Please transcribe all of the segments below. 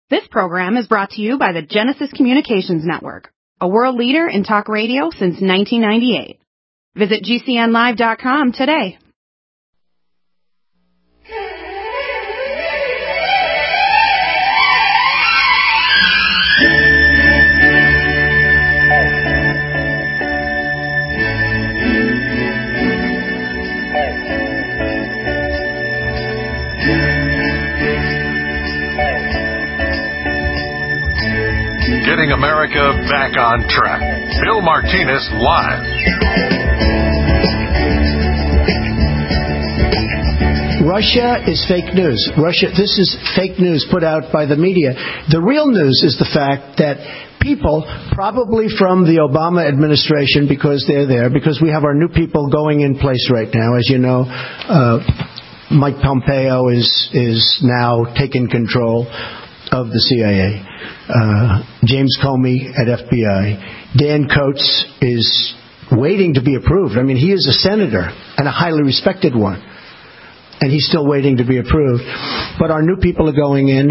This program is brought to you by the Genesis Communications Network, a world leader in talk radio since 1998. Visit GCNlive.com today. Getting America back on track. Bill Martinez live. Russia is fake news. This is fake news put out by the media. The real news is the fact that people, probably from the Obama administration, because they're there, because we have our new people going in place right now. As you know, Mike Pompeo is now taking control of the CIA. James Comey at FBI. Dan Coates is waiting to be approved. I mean, he is a senator and a highly respected one. And he's still waiting to be approved. But our new people are going in.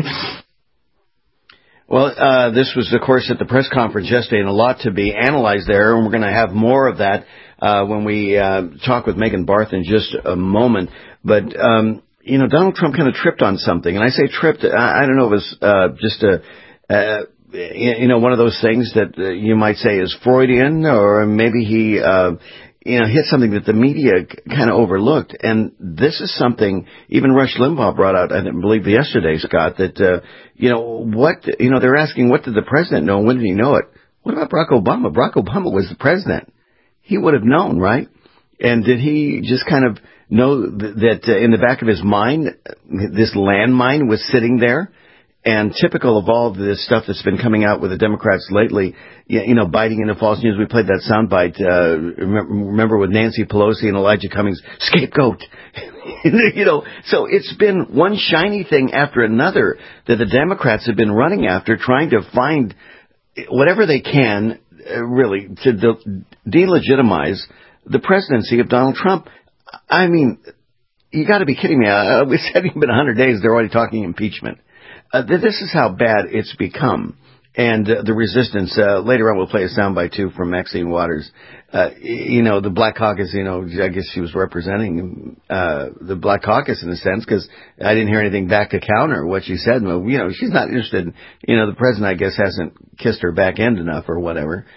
Well, this was, of course, at the press conference yesterday, and a lot to be analyzed there. And we're going to have more of that when we talk with Megan Barth in just a moment. But, Donald Trump kind of tripped on something. And I say tripped, I don't know if it was just one of those things that you might say is Freudian, or maybe he, hit something that the media kind of overlooked. And this is something even Rush Limbaugh brought out, I believe yesterday, Scott, that, they're asking, what did the president know? When did he know it? What about Barack Obama? Barack Obama was the president. He would have known, right? And did he just kind of know that in the back of his mind, this landmine was sitting there? And typical of all of this stuff that's been coming out with the Democrats lately, biting into false news. We played that soundbite, remember with Nancy Pelosi and Elijah Cummings, scapegoat. So it's been one shiny thing after another that the Democrats have been running after, trying to find whatever they can, really, to delegitimize the presidency of Donald Trump. I mean, you got to be kidding me. We said it's been 100 days, they're already talking impeachment. This is how bad it's become. And the resistance, later on we'll play a soundbite too from Maxine Waters. The Black Caucus, I guess she was representing the Black Caucus in a sense, because I didn't hear anything back to counter what she said. Well, she's not interested. The president, I guess, hasn't kissed her back end enough or whatever,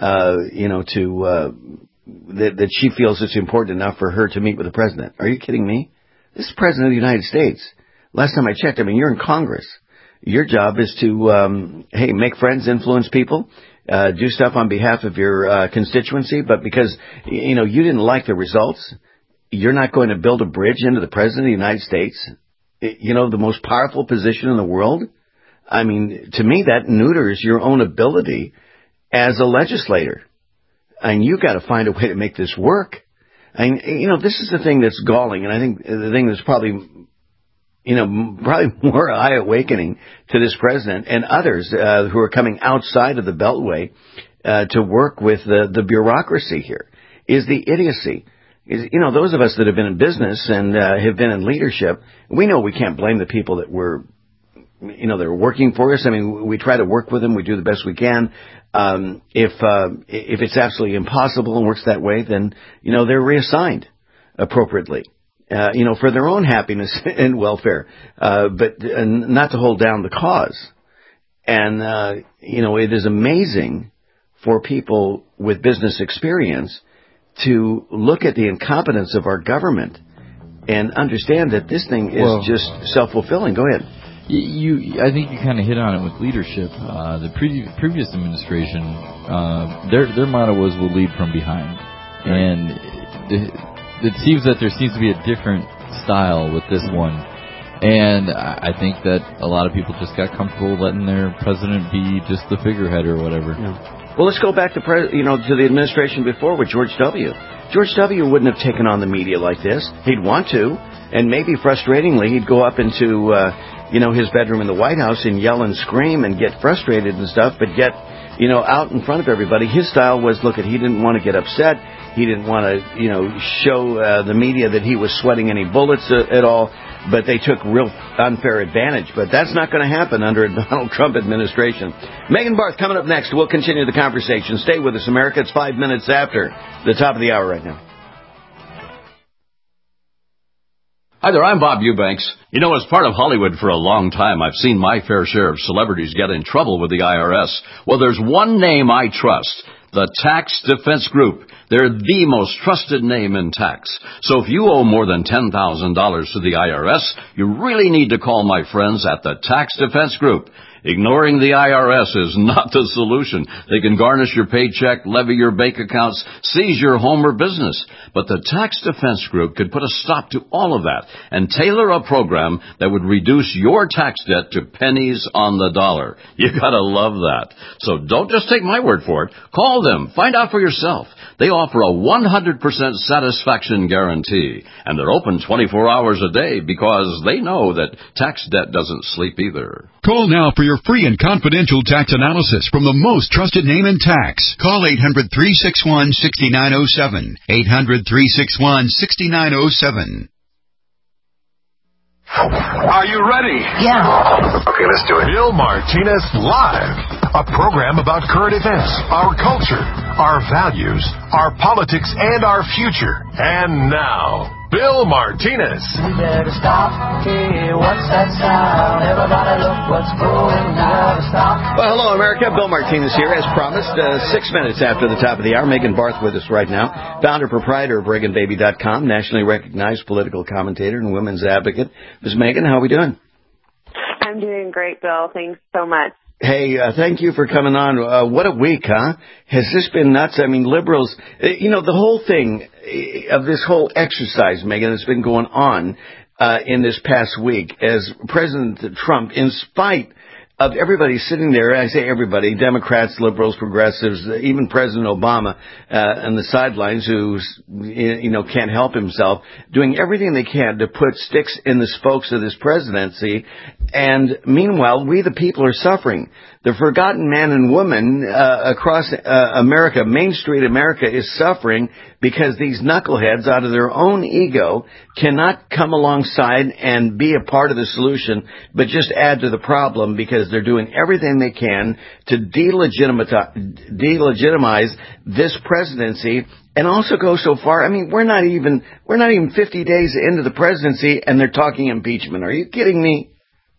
that she feels it's important enough for her to meet with the president. Are you kidding me? This is the president of the United States. Last time I checked, you're in Congress. Your job is to, make friends, influence people, do stuff on behalf of your constituency. But because, you didn't like the results, you're not going to build a bridge into the president of the United States, the most powerful position in the world. To me, that neuters your own ability as a legislator. And you got to find a way to make this work. This is the thing that's galling, and I think the thing that's probably more eye-awakening to this president and others who are coming outside of the Beltway to work with the bureaucracy here is the idiocy. Those of us that have been in business and have been in leadership, we know we can't blame the people that were, that are working for us. We try to work with them. We do the best we can. If it's absolutely impossible and works that way, then, they're reassigned appropriately. For their own happiness and welfare, but not to hold down the cause. And, it is amazing for people with business experience to look at the incompetence of our government and understand that this thing is just self-fulfilling. Go ahead. I think you kind of hit on it with leadership. The previous administration, their motto was "We'll lead from behind," and it seems that there seems to be a different style with this one. And I think that a lot of people just got comfortable letting their president be just the figurehead or whatever. Yeah. Well, let's go back to to the administration before with George W. George W. wouldn't have taken on the media like this. He'd want to, and maybe frustratingly, he'd go up into his bedroom in the White House and yell and scream and get frustrated and stuff. But yet, out in front of everybody. His style was, he didn't want to get upset. He didn't want to, show the media that he was sweating any bullets at all, but they took real unfair advantage. But that's not going to happen under a Donald Trump administration. Megan Barth coming up next. We'll continue the conversation. Stay with us, America. It's 5 minutes after the top of the hour right now. Hi there, I'm Bob Eubanks. As part of Hollywood for a long time, I've seen my fair share of celebrities get in trouble with the IRS. Well, there's one name I trust, the Tax Defense Group. They're the most trusted name in tax. So if you owe more than $10,000 to the IRS, you really need to call my friends at the Tax Defense Group. Ignoring the IRS is not the solution. They can garnish your paycheck, levy your bank accounts, seize your home or business. But the Tax Defense Group could put a stop to all of that and tailor a program that would reduce your tax debt to pennies on the dollar. You gotta love that. So don't just take my word for it. Call them. Find out for yourself. They offer a 100% satisfaction guarantee. And they're open 24 hours a day because they know that tax debt doesn't sleep either. Call now for your free and confidential tax analysis from the most trusted name in tax. Call 800-361-6907. 800-361-6907. Are you ready? Yeah. Okay, let's do it. Bill Martinez Live, a program about current events, our culture, our values, our politics, and our future. And now, Bill Martinez. We better stop. Hey, what's that sound? Everybody look what's going down. Stop. Well, hello, America. Bill Martinez here, as promised. 6 minutes after the top of the hour. Megan Barth with us right now. Founder, proprietor of ReaganBaby.com, nationally recognized political commentator and women's advocate. Ms. Megan, how are we doing? I'm doing great, Bill. Thanks so much. Hey, thank you for coming on. What a week, huh? Has this been nuts? I mean, liberals, the whole thing of this whole exercise, Megan, that's been going on in this past week as President Trump, in spite of everybody sitting there, I say everybody, Democrats, liberals, progressives, even President Obama on the sidelines who, can't help himself, doing everything they can to put sticks in the spokes of this presidency. And meanwhile, we the people are suffering. The forgotten man and woman across America, Main Street America, is suffering because these knuckleheads, out of their own ego, cannot come alongside and be a part of the solution, but just add to the problem because they're doing everything they can to delegitimize this presidency. And also go so far. I mean, we're not even 50 days into the presidency, and they're talking impeachment. Are you kidding me?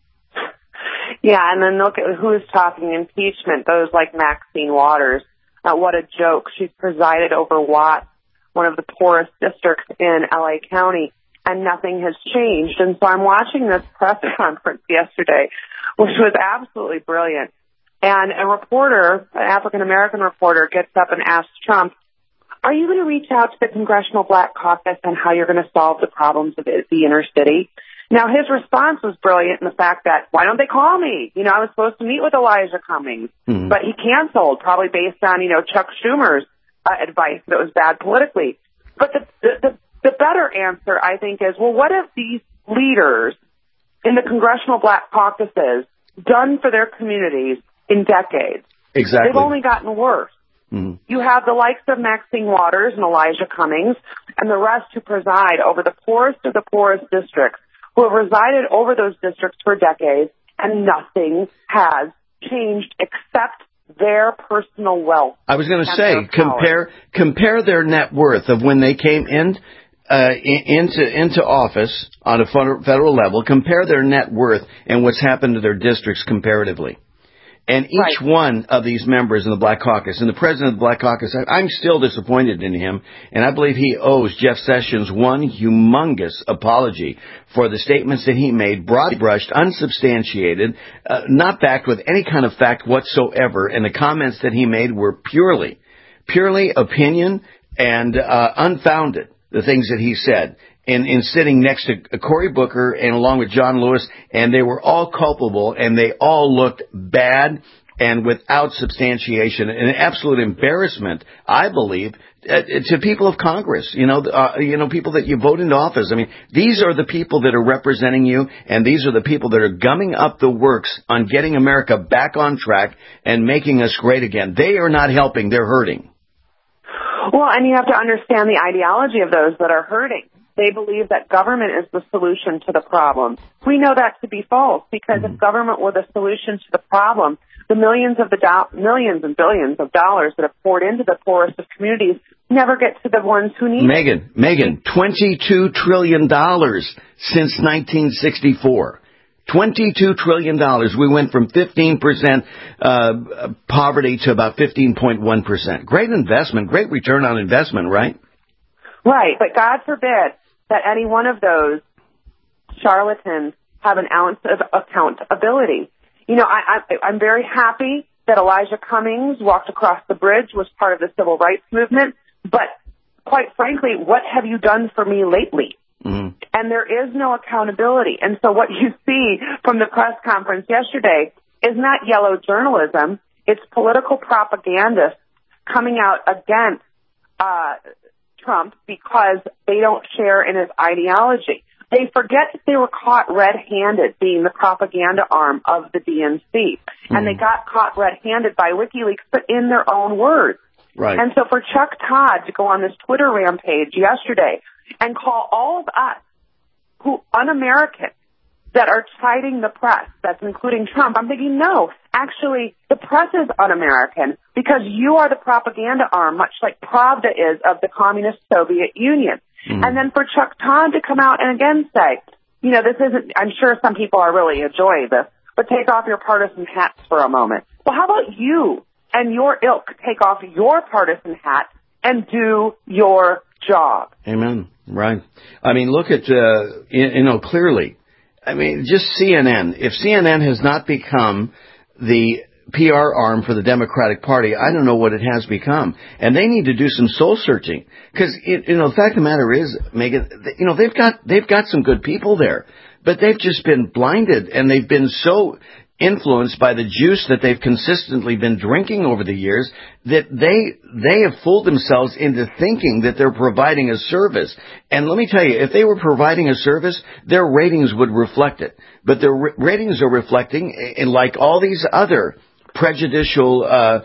Yeah, and then look at who's talking impeachment, those like Maxine Waters. What a joke. She's presided over Watts, one of the poorest districts in L.A. County, and nothing has changed. And so I'm watching this press conference yesterday, which was absolutely brilliant. And a reporter, an African-American reporter, gets up and asks Trump, are you going to reach out to the Congressional Black Caucus on how you're going to solve the problems of the inner city? Now, his response was brilliant in the fact that, why don't they call me? I was supposed to meet with Elijah Cummings, but he canceled, probably based on, Chuck Schumer's advice that was bad politically. But the better answer, I think, is, well, what have these leaders in the Congressional Black Caucuses done for their communities in decades? Exactly. They've only gotten worse. Mm-hmm. You have the likes of Maxine Waters and Elijah Cummings and the rest who preside over the poorest of the poorest districts, who have resided over those districts for decades, and nothing has changed except their personal wealth. I was going to say, compare their net worth of when they came into office on a federal level. Compare their net worth and what's happened to their districts comparatively. And each one of these members in the Black Caucus, and the president of the Black Caucus, I'm still disappointed in him, and I believe he owes Jeff Sessions one humongous apology for the statements that he made, broad-brushed, unsubstantiated, not backed with any kind of fact whatsoever, and the comments that he made were purely opinion and unfounded, the things that he said. In sitting next to Cory Booker and along with John Lewis, and they were all culpable, and they all looked bad and without substantiation. An absolute embarrassment, I believe, to people of Congress, people that you vote into office. I mean, these are the people that are representing you, and these are the people that are gumming up the works on getting America back on track and making us great again. They are not helping; they're hurting. Well, and you have to understand the ideology of those that are hurting. They believe that government is the solution to the problem. We know that to be false, because if government were the solution to the problem, the millions and billions of dollars that have poured into the poorest of communities never get to the ones who need it. Megan, $22 trillion since 1964. $22 trillion. We went from 15% poverty to about 15.1%. Great investment, great return on investment, right? Right, but God forbid that any one of those charlatans have an ounce of accountability. I'm very happy that Elijah Cummings walked across the bridge, was part of the civil rights movement, but quite frankly, what have you done for me lately? Mm-hmm. And there is no accountability. And so what you see from the press conference yesterday is not yellow journalism. It's political propagandists coming out against Trump because they don't share in his ideology. They forget that they were caught red-handed being the propaganda arm of the DNC. Mm-hmm. And they got caught red-handed by WikiLeaks, but in their own words. Right. And so for Chuck Todd to go on this Twitter rampage yesterday and call all of us who un-American that are chiding the press, that's including Trump, I'm thinking, no, actually, the press is un-American because you are the propaganda arm, much like Pravda is of the communist Soviet Union. Mm-hmm. And then for Chuck Todd to come out and again say, this isn't, I'm sure some people are really enjoying this, but take off your partisan hats for a moment. Well, how about you and your ilk take off your partisan hat and do your job? Amen. Right. I mean, look at, clearly, I mean, just CNN. If CNN has not become the PR arm for the Democratic Party, I don't know what it has become. And they need to do some soul searching. Because, the fact of the matter is, Megan, they've got some good people there. But they've just been blinded, and they've been so influenced by the juice that they've consistently been drinking over the years that they have fooled themselves into thinking that they're providing a service. And let me tell you, if they were providing a service, their ratings would reflect it. But their ratings are reflecting, in like all these other prejudicial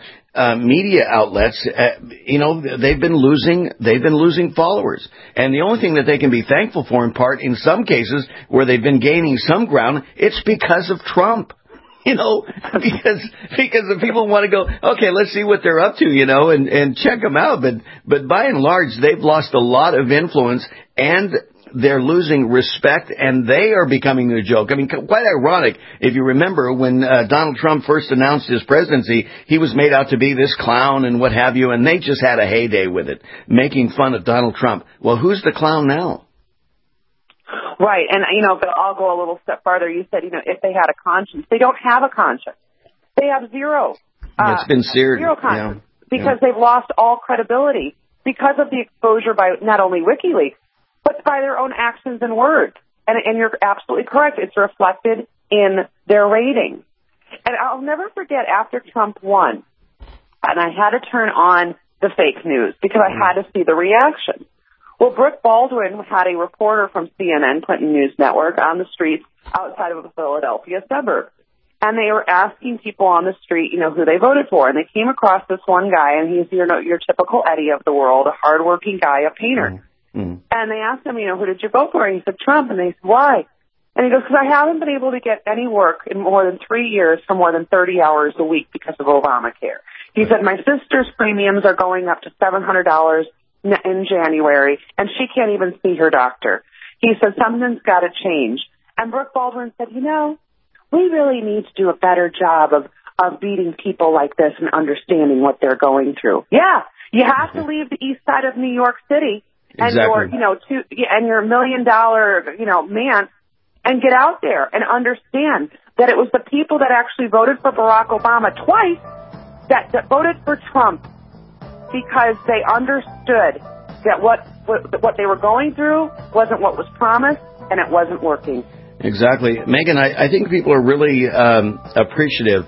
media outlets, they've been losing followers. And the only thing that they can be thankful for, in part, in some cases where they've been gaining some ground, it's because of Trump. Because the people want to go, okay, let's see what they're up to, and check them out. But by and large, they've lost a lot of influence, and they're losing respect, and they are becoming the joke. I mean, quite ironic. If you remember, when Donald Trump first announced his presidency, he was made out to be this clown and what have you, and they just had a heyday with it, making fun of Donald Trump. Well, who's the clown now? Right, and, but I'll go a little step farther. You said, if they had a conscience. They don't have a conscience. They have zero. It's been seared. Zero conscience. Yeah. Because they've lost all credibility because of the exposure by not only WikiLeaks, but by their own actions and words. And you're absolutely correct. It's reflected in their ratings. And I'll never forget, after Trump won, and I had to turn on the fake news because I had to see the reaction. Well, Brooke Baldwin had a reporter from CNN, Clinton News Network, on the streets outside of a Philadelphia suburb. And they were asking people on the street, who they voted for. And they came across this one guy, and he's your typical Eddie of the world, a hardworking guy, a painter. Mm-hmm. And they asked him, who did you vote for? And he said, Trump. And they said, why? And he goes, because I haven't been able to get any work in more than 3 years for more than 30 hours a week because of Obamacare. He said, my sister's premiums are going up to $700 in January, and she can't even see her doctor. He said, something's got to change. And Brooke Baldwin said, we really need to do a better job of beating people like this and understanding what they're going through. Yeah, you have to leave the east side of New York City and exactly. your $1 million, man, and get out there and understand that it was the people that actually voted for Barack Obama twice that voted for Trump because they understood that what they were going through wasn't what was promised and it wasn't working. Exactly. Megan, I think people are really appreciative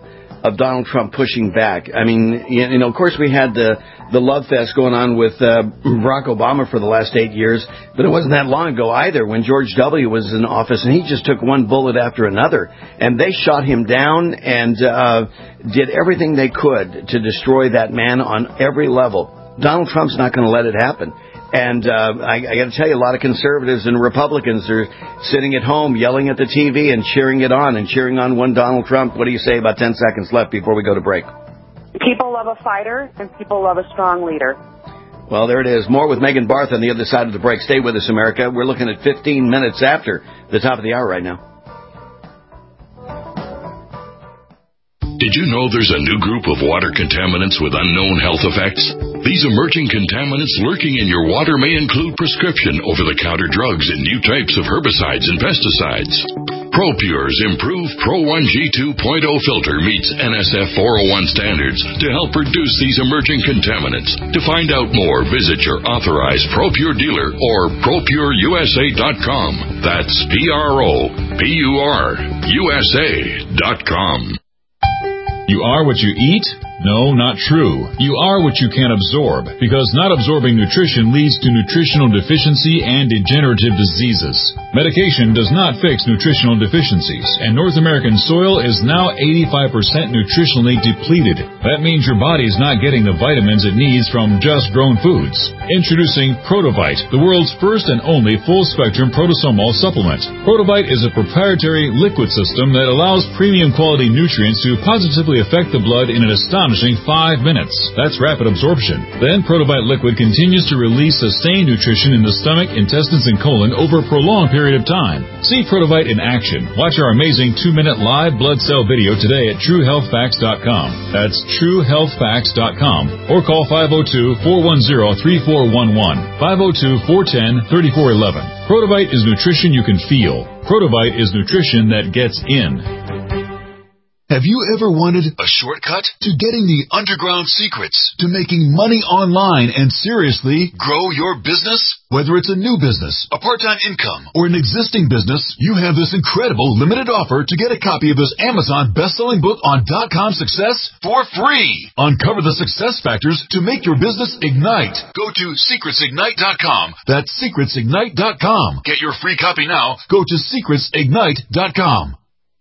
of Donald Trump pushing back. I mean, you know, of course we had the love fest going on with Barack Obama for the last 8 years, but it wasn't that long ago either when George W. was in office and he just took one bullet after another, and they shot him down and did everything they could to destroy that man on every level. Donald Trump's not going to let it happen. And I got to tell you, a lot of conservatives and Republicans are sitting at home yelling at the TV and cheering it on and cheering on one Donald Trump. What do you say? About 10 seconds left before we go to break. People love a fighter, and people love a strong leader. Well, there it is. More with Megan Barth on the other side of the break. Stay with us, America. We're looking at 15 minutes after the top of the hour right now. Did you know there's a new group of water contaminants with unknown health effects? These emerging contaminants lurking in your water may include prescription over-the-counter drugs and new types of herbicides and pesticides. ProPure's improved Pro 1G 2.0 filter meets NSF 401 standards to help reduce these emerging contaminants. To find out more, visit your authorized ProPure dealer or ProPureUSA.com. That's ProPureUSA.com. You are what you eat? No, not true. You are what you can absorb, because not absorbing nutrition leads to nutritional deficiency and degenerative diseases. Medication does not fix nutritional deficiencies, and North American soil is now 85% nutritionally depleted. That means your body is not getting the vitamins it needs from just grown foods. Introducing Protovite, the world's first and only full-spectrum protosomal supplement. Protovite is a proprietary liquid system that allows premium quality nutrients to positively affect the blood in an astonishing 5 minutes. That's rapid absorption. Then Protovite liquid continues to release sustained nutrition in the stomach, intestines, and colon over a prolonged period of time. See Protovite in action. Watch our amazing 2-minute live blood cell video today at TrueHealthFacts.com. That's TrueHealthFacts.com. Or call 502-410-3411. 502-410-3411. Protovite is nutrition you can feel. Protovite is nutrition that gets in. Have you ever wanted a shortcut to getting the underground secrets to making money online and seriously grow your business? Whether it's a new business, a part-time income, or an existing business, you have this incredible limited offer to get a copy of this Amazon best-selling book on .com success for free. Uncover the success factors to make your business ignite. Go to secretsignite.com. That's secretsignite.com. Get your free copy now. Go to secretsignite.com.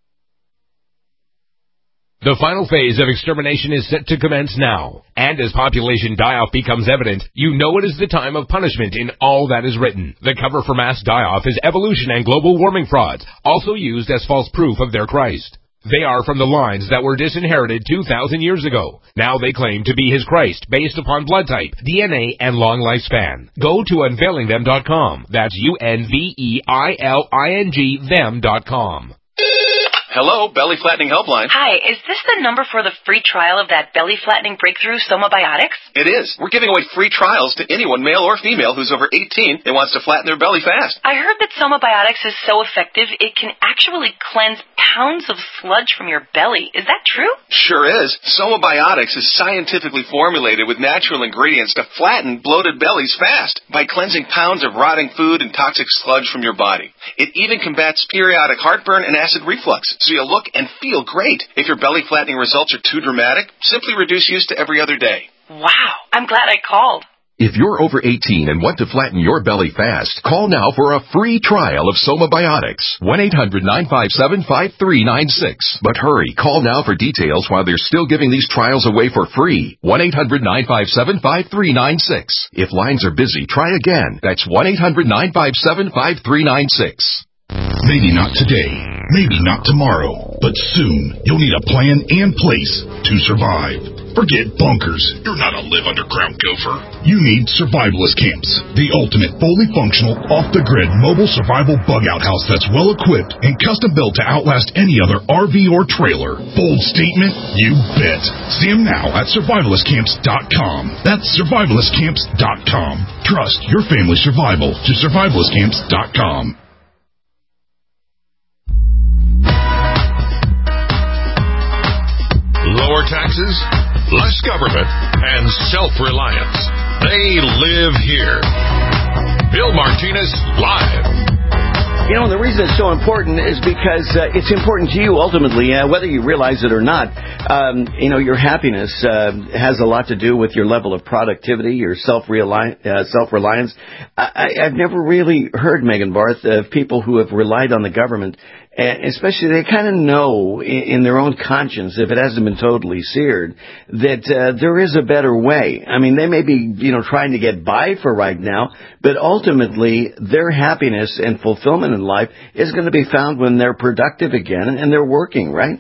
The final phase of extermination is set to commence now. And as population die-off becomes evident, you know it is the time of punishment in all that is written. The cover for mass die-off is evolution and global warming frauds, also used as false proof of their Christ. They are from the lines that were disinherited 2,000 years ago. Now they claim to be his Christ, based upon blood type, DNA, and long lifespan. Go to unveilingthem.com. That's UNVEILING them.com. Hello, Belly Flattening Helpline. Hi, is this the number for the free trial of that belly flattening breakthrough, Somabiotics? It is. We're giving away free trials to anyone, male or female, who's over 18 and wants to flatten their belly fast. I heard that Somabiotics is so effective it can actually cleanse pounds of sludge from your belly. Is that true? Sure is. Somabiotics is scientifically formulated with natural ingredients to flatten bloated bellies fast by cleansing pounds of rotting food and toxic sludge from your body. It even combats periodic heartburn and acid reflux, so you'll look and feel great. If your belly flattening results are too dramatic, simply reduce use to every other day. Wow, I'm glad I called. If you're over 18 and want to flatten your belly fast, call now for a free trial of Somabiotics. 1-800-957-5396. But hurry, call now for details while they're still giving these trials away for free. 1-800-957-5396. If lines are busy, try again. That's 1-800-957-5396. Maybe not today, maybe not tomorrow, but soon you'll need a plan and place to survive. Forget bunkers. You're not a live underground gopher. You need Survivalist Camps, the ultimate fully functional, off-the-grid mobile survival bug-out house that's well-equipped and custom-built to outlast any other RV or trailer. Bold statement? You bet. See them now at survivalistcamps.com. That's survivalistcamps.com. Trust your family's survival to survivalistcamps.com. Lower taxes, less government, and self-reliance. They live here. Bill Martinez, live. You know, the reason it's so important is because it's important to you ultimately, whether you realize it or not. You know, your happiness has a lot to do with your level of productivity, your self-reliance. I've never really heard, Megan Barth, of people who have relied on the government, especially they kind of know in their own conscience, if it hasn't been totally seared, that there is a better way. I mean, they may be, you know, trying to get by for right now, but ultimately their happiness and fulfillment in life is going to be found when they're productive again and they're working, right?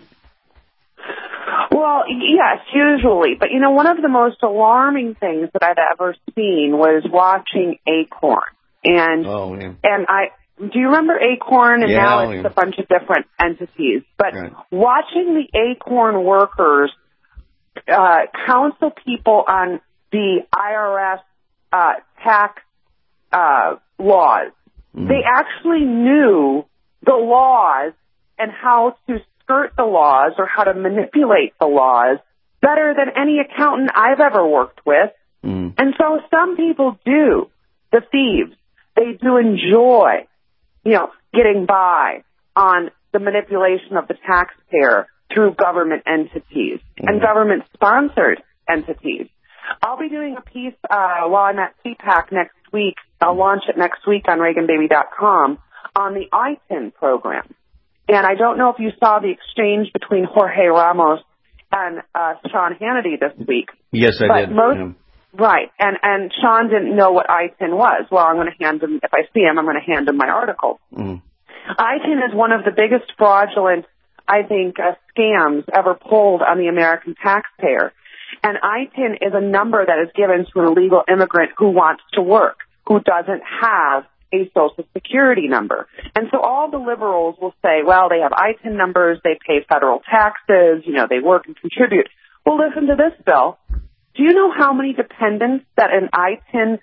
Well, yes, usually. But, you know, one of the most alarming things that I've ever seen was watching Acorn. And do you remember Acorn? And now it's a bunch of different entities. But watching the Acorn workers counsel people on the IRS tax laws, they actually knew the laws and how to skirt the laws or how to manipulate the laws better than any accountant I've ever worked with. And so some people do, the thieves, they do enjoy, you know, getting by on the manipulation of the taxpayer through government entities and government-sponsored entities. I'll be doing a piece while I'm at CPAC next week. I'll launch it next week on ReaganBaby.com on the ITIN program. And I don't know if you saw the exchange between Jorge Ramos and Sean Hannity this week. Yes, I did. Right. And Sean didn't know what ITIN was. Well, I'm going to hand him, if I see him, I'm going to hand him my article. ITIN is one of the biggest fraudulent, I think, scams ever pulled on the American taxpayer. And ITIN is a number that is given to an illegal immigrant who wants to work, who doesn't have a Social Security number. And so all the liberals will say, well, they have ITIN numbers, they pay federal taxes, you know, they work and contribute. Well, listen to this, Bill. Do you know how many dependents that an ITIN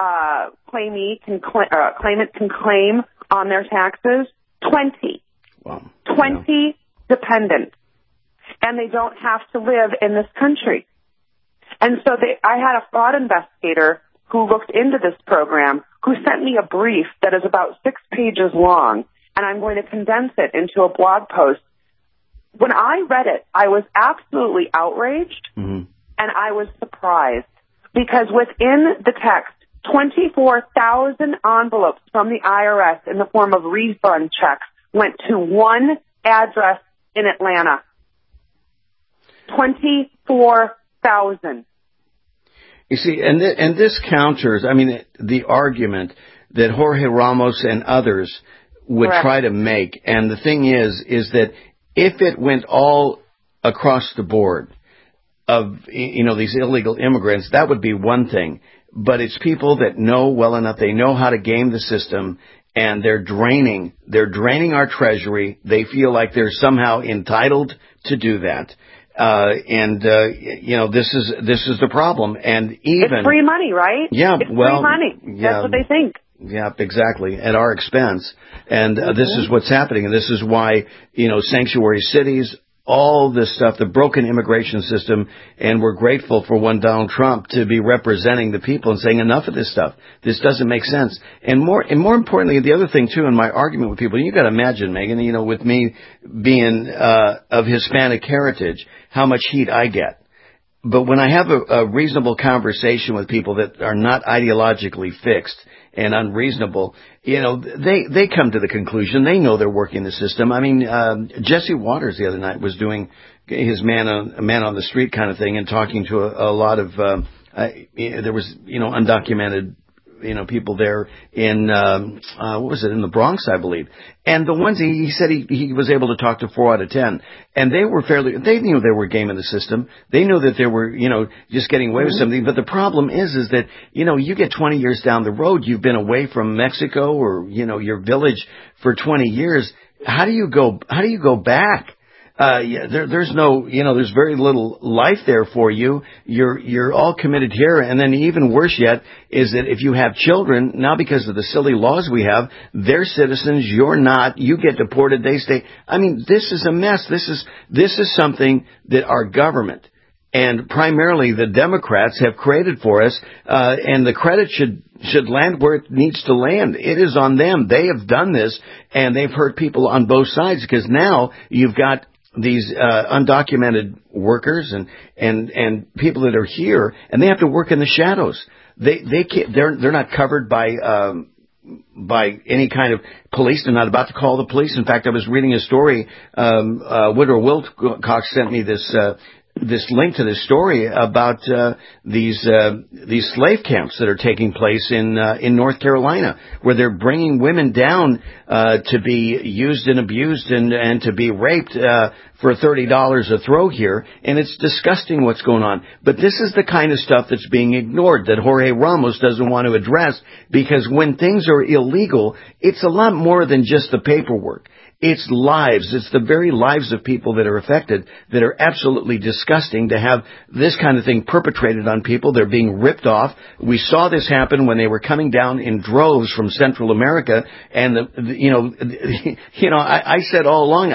claimant can claim on their taxes? 20. Wow. 20 dependents. And they don't have to live in this country. And so I had a fraud investigator who looked into this program, who sent me a brief that is about 6 pages long, and I'm going to condense it into a blog post. When I read it, I was absolutely outraged, and I was surprised, because within the text, 24,000 envelopes from the IRS in the form of refund checks went to one address in Atlanta. 24,000. You see, and this counters, I mean, the argument that Jorge Ramos and others would try to make. And the thing is that if it went all across the board of, you know, these illegal immigrants, that would be one thing. But it's people that know well enough, they know how to game the system, and they're draining our treasury. They feel like they're somehow entitled to do that. You know, this is the problem. And even it's free money, right? Yeah, it's free money. That's what they think. Yeah, exactly. At our expense. And this is what's happening. And this is why, you know, sanctuary cities, all this stuff, the broken immigration system, and we're grateful for one Donald Trump to be representing the people and saying enough of this stuff. This doesn't make sense. And more importantly, the other thing too, in my argument with people, you got to imagine, Megan, you know, with me being of Hispanic heritage, how much heat I get. But when I have a reasonable conversation with people that are not ideologically fixed and unreasonable, you know, they come to the conclusion. They know they're working the system. I mean, Jesse Waters the other night was doing his man on the street kind of thing and talking to a lot of, there was, you know, undocumented, you know, people there in, what was it, in the Bronx, I believe. And the ones he said he was able to talk to 4 out of 10. And they knew they were gaming the system. They knew that they were, you know, just getting away with something. But the problem is that, you know, you get 20 years down the road, you've been away from Mexico or, you know, your village for 20 years. How do you go back? There's no, you know, there's very little life there for you. You're all committed here. And then even worse yet is that if you have children, now because of the silly laws we have, they're citizens, you're not, you get deported, they stay. I mean, this is a mess. This is something that our government and primarily the Democrats have created for us, and the credit should land where it needs to land. It is on them. They have done this, and they've hurt people on both sides, because now you've got these undocumented workers and people that are here, and they have to work in the shadows. They're not covered by any kind of police. They're not about to call the police. In fact, I was reading a story. Woodrow Wilcox sent me this link to this story about these slave camps that are taking place in North Carolina, where they're bringing women down to be used and abused and to be raped for $30 a throw here, and it's disgusting what's going on. But this is the kind of stuff that's being ignored, that Jorge Ramos doesn't want to address, because when things are illegal, it's a lot more than just the paperwork. It's lives. It's the very lives of people that are affected that are absolutely disgusting to have this kind of thing perpetrated on people. They're being ripped off. We saw this happen when they were coming down in droves from Central America, and I said all along,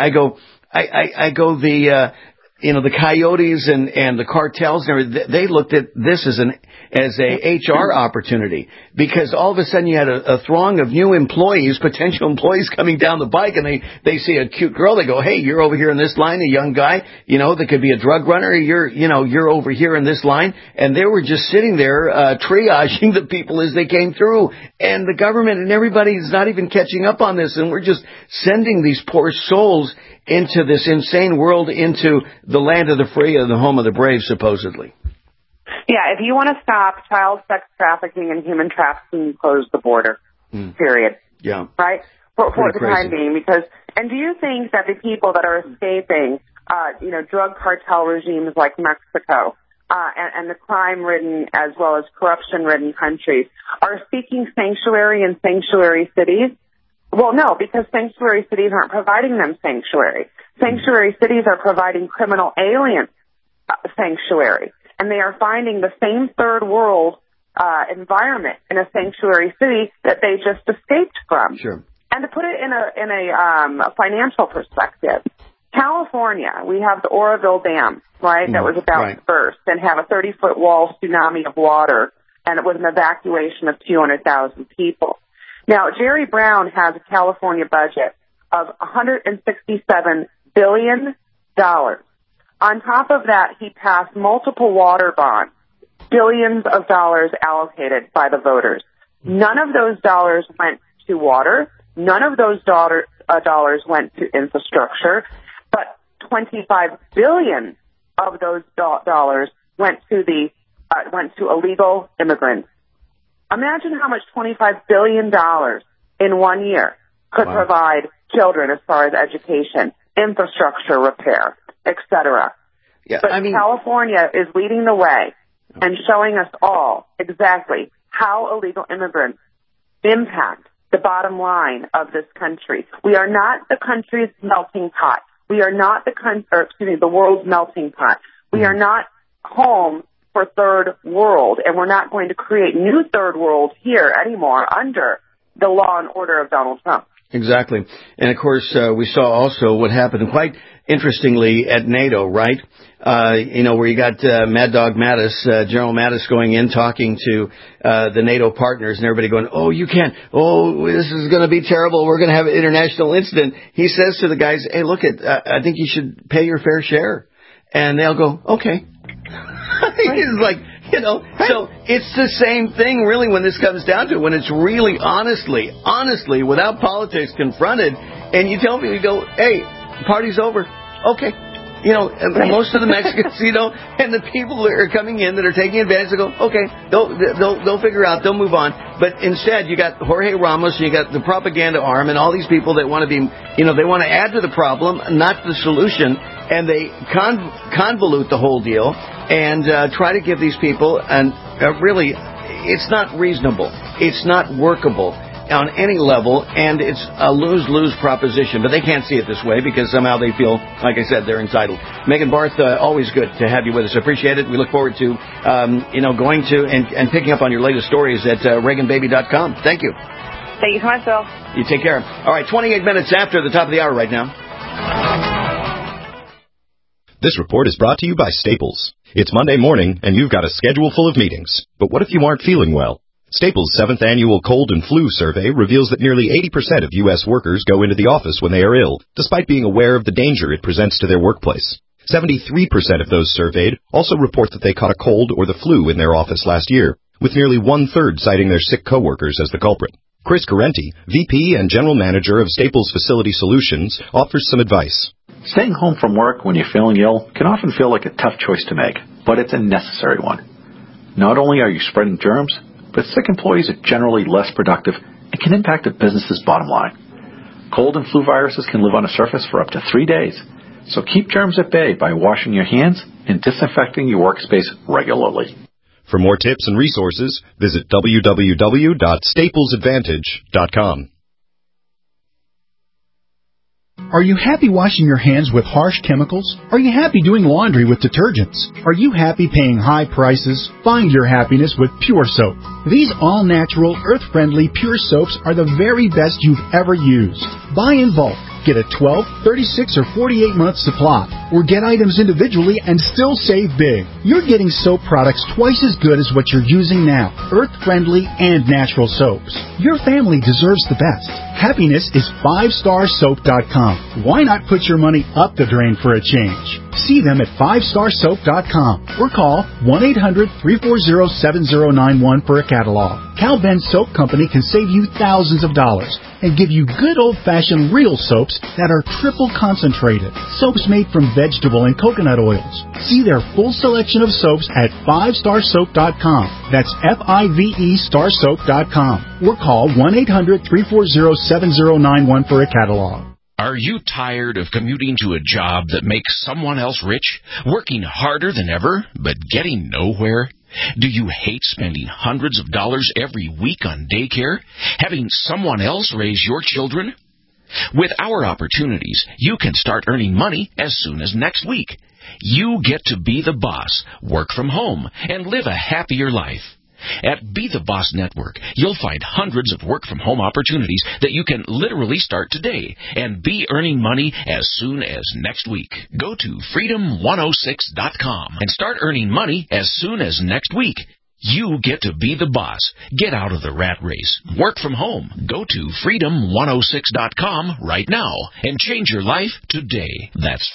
the coyotes and the cartels, they looked at this as a HR opportunity, because all of a sudden you had a throng of new employees, potential employees coming down the bike, and they see a cute girl. They go, hey, you're over here in this line, a young guy, that could be a drug runner. You're over here in this line. And they were just sitting there, triaging the people as they came through. And the government and everybody's not even catching up on this. And we're just sending these poor souls into this insane world, into the land of the free and the home of the brave, supposedly. Yeah, if you want to stop child sex trafficking and human trafficking, close the border. Period. Yeah. Right? For the time being, and do you think that the people that are escaping, drug cartel regimes like Mexico, and the crime-ridden as well as corruption-ridden countries are seeking sanctuary in sanctuary cities? Well, no, because sanctuary cities aren't providing them sanctuary. Sanctuary cities are providing criminal alien sanctuary, and they are finding the same third world environment in a sanctuary city that they just escaped from. Sure. And to put it in a financial perspective, California, we have the Oroville Dam, right, that was about to burst and have a 30-foot wall tsunami of water, and it was an evacuation of 200,000 people. Now, Jerry Brown has a California budget of $167 billion. On top of that, he passed multiple water bonds, billions of dollars allocated by the voters. None of those dollars went to water. None of those dollars went to infrastructure, but $25 billion of those dollars went to illegal immigrants. Imagine how much $25 billion in 1 year could provide children as far as education, infrastructure repair, etc. Yeah, but California is leading the way and showing us all exactly how illegal immigrants impact the bottom line of this country. We are not the country's melting pot. We are not the world's melting pot. We are not home for third world, and we're not going to create new third world here anymore under the law and order of Donald Trump. Exactly. And, of course, we saw also what happened quite interestingly at NATO, right? Where you got Mad Dog Mattis, General Mattis going in talking to the NATO partners, and everybody going, oh, you can't, this is going to be terrible, we're going to have an international incident. He says to the guys, hey, look, I think you should pay your fair share. And they'll go, okay. He's like, so it's the same thing really when this comes down to it, when it's really honestly, without politics confronted, and you tell me, you go, hey, party's over. Okay. And most of the Mexicans, and the people that are coming in that are taking advantage, they go, okay, they'll figure out, they'll move on. But instead, you got Jorge Ramos, and you got the propaganda arm, and all these people that want to be, they want to add to the problem, not the solution, and they convolute the whole deal and try to give these people, and really, it's not reasonable. It's not workable on any level, and it's a lose-lose proposition. But they can't see it this way because somehow they feel, like I said, they're entitled. Megan Barth, always good to have you with us. Appreciate it. We look forward to, going to and picking up on your latest stories at ReaganBaby.com. Thank you. Thank you so much, Bill. You take care. All right, 28 minutes after the top of the hour right now. This report is brought to you by Staples. It's Monday morning, and you've got a schedule full of meetings. But what if you aren't feeling well? Staples' 7th annual cold and flu survey reveals that nearly 80% of U.S. workers go into the office when they are ill, despite being aware of the danger it presents to their workplace. 73% of those surveyed also report that they caught a cold or the flu in their office last year, with nearly one-third citing their sick coworkers as the culprit. Chris Carenti, VP and General Manager of Staples Facility Solutions, offers some advice. Staying home from work when you're feeling ill can often feel like a tough choice to make, but it's a necessary one. Not only are you spreading germs, but sick employees are generally less productive and can impact a business's bottom line. Cold and flu viruses can live on a surface for up to 3 days, so keep germs at bay by washing your hands and disinfecting your workspace regularly. For more tips and resources, visit www.staplesadvantage.com. Are you happy washing your hands with harsh chemicals? Are you happy doing laundry with detergents? Are you happy paying high prices? Find your happiness with Pure Soap. These all-natural, earth-friendly Pure Soaps are the very best you've ever used. Buy in bulk. Get a 12, 36, or 48-month supply, or get items individually and still save big. You're getting soap products twice as good as what you're using now, earth-friendly and natural soaps. Your family deserves the best. Happiness is 5starsoap.com. Why not put your money up the drain for a change? See them at 5starsoap.com or call 1-800-340-7091 for a catalog. Cal Ben Soap Company can save you thousands of dollars and give you good old-fashioned real soaps that are triple concentrated. Soaps made from vegetable and coconut oils. See their full selection of soaps at 5starsoap.com. That's F-I-V-E starsoap.com. Or call 1-800-340-7091 for a catalog. Are you tired of commuting to a job that makes someone else rich, working harder than ever, but getting nowhere? Do you hate spending hundreds of dollars every week on daycare, having someone else raise your children? With our opportunities, you can start earning money as soon as next week. You get to be the boss, work from home, and live a happier life. At Be the Boss Network, you'll find hundreds of work-from-home opportunities that you can literally start today and be earning money as soon as next week. Go to freedom106.com and start earning money as soon as next week. You get to be the boss. Get out of the rat race. Work from home. Go to freedom106.com right now and change your life today. That's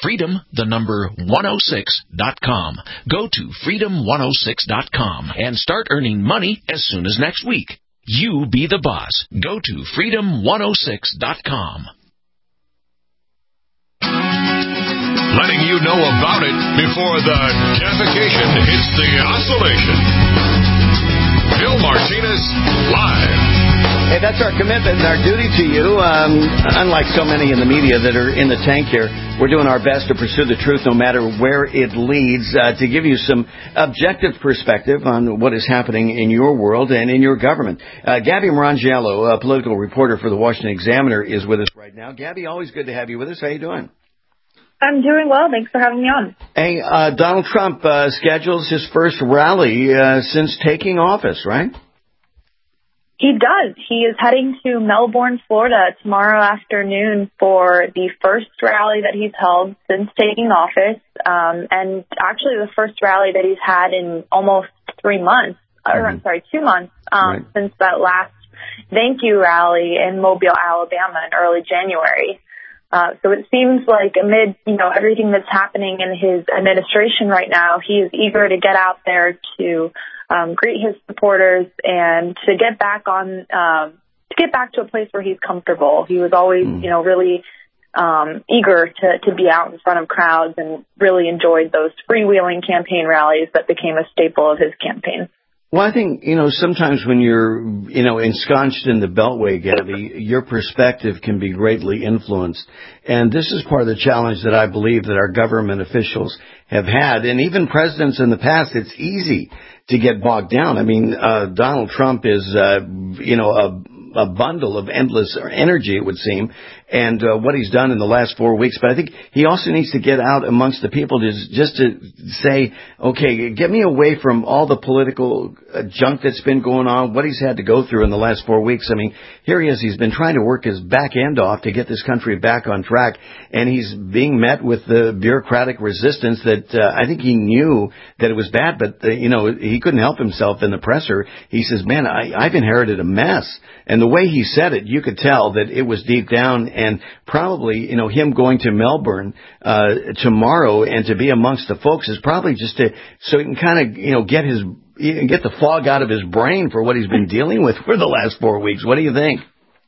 freedom106.com. Go to freedom106.com and start earning money as soon as next week. You be the boss. Go to freedom106.com. Letting you know about it before the defecation hits the oscillation. Bill Martinez Live. Hey, that's our commitment and our duty to you. Unlike so many in the media that are in the tank here, we're doing our best to pursue the truth no matter where it leads, to give you some objective perspective on what is happening in your world and in your government. Gabby Marangiello, a political reporter for the Washington Examiner, is with us right now. Gabby, always good to have you with us. How you doing? I'm doing well. Thanks for having me on. Hey, Donald Trump schedules his first rally since taking office, right? He does. He is heading to Melbourne, Florida tomorrow afternoon for the first rally that he's held since taking office, and actually the first rally that he's had in almost 3 months, or I'm sorry, 2 months, since that last thank you rally in Mobile, Alabama in early January. So it seems like amid, everything that's happening in his administration right now, he is eager to get out there to greet his supporters and to get back to a place where he's comfortable. He was always, really eager to be out in front of crowds and really enjoyed those freewheeling campaign rallies that became a staple of his campaign. Well, I think, sometimes when you're, ensconced in the Beltway, Gabby, your perspective can be greatly influenced. And this is part of the challenge that I believe that our government officials have had. And even presidents in the past, it's easy to get bogged down. I mean, Donald Trump is, a bundle of endless energy, it would seem. and what he's done in the last 4 weeks. But I think he also needs to get out amongst the people just to say, okay, get me away from all the political junk that's been going on, what he's had to go through in the last 4 weeks. I mean, here he is. He's been trying to work his back end off to get this country back on track, and he's being met with the bureaucratic resistance that I think he knew that it was bad, but, he couldn't help himself in the presser. He says, man, I've inherited a mess. And the way he said it, you could tell that it was deep down, and probably, him going to Melbourne tomorrow and to be amongst the folks is probably just so he can kind of, get the fog out of his brain for what he's been dealing with for the last 4 weeks. What do you think?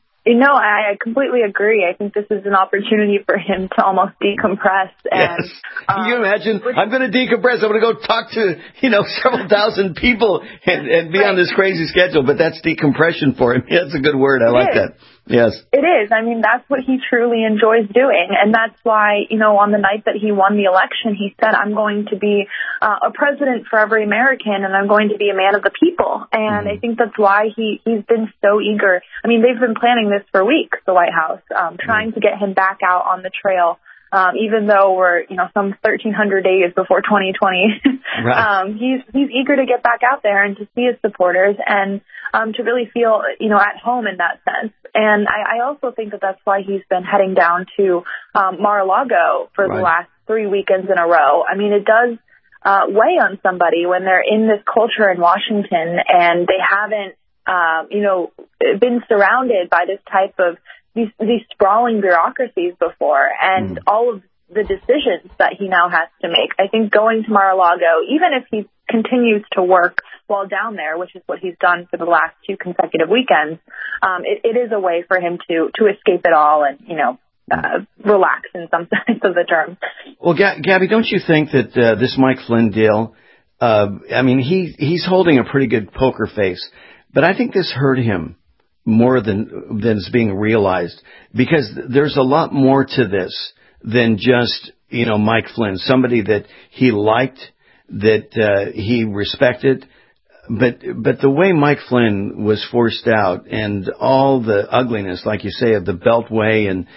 I completely agree. I think this is an opportunity for him to almost decompress. And, yes. Can you imagine? I'm going to decompress. I'm going to go talk to, several thousand people and be on this crazy schedule. But that's decompression for him. That's a good word. I like that. Yes. It is. I mean, that's what he truly enjoys doing. And that's why, on the night that he won the election, he said, I'm going to be a president for every American, and I'm going to be a man of the people. And I think that's why he's been so eager. I mean, they've been planning this for weeks, the White House, trying to get him back out on the trail. Even though we're, some 1,300 days before 2020, right. He's eager to get back out there and to see his supporters and to really feel, at home in that sense. And I also think that that's why he's been heading down to Mar-a-Lago for the last 3 weekends in a row. I mean, it does weigh on somebody when they're in this culture in Washington and they haven't, been surrounded by this type of these sprawling bureaucracies before, and all of the decisions that he now has to make. I think going to Mar-a-Lago, even if he continues to work while down there, which is what he's done for the last 2 consecutive weekends, it is a way for him to escape it all and, relax in some sense of the term. Well, Gabby, don't you think that this Mike Flynn deal, he's holding a pretty good poker face, but I think this hurt him more than is being realized, because there's a lot more to this than just, Mike Flynn, somebody that he liked, that he respected. But the way Mike Flynn was forced out and all the ugliness, like you say, of the Beltway and,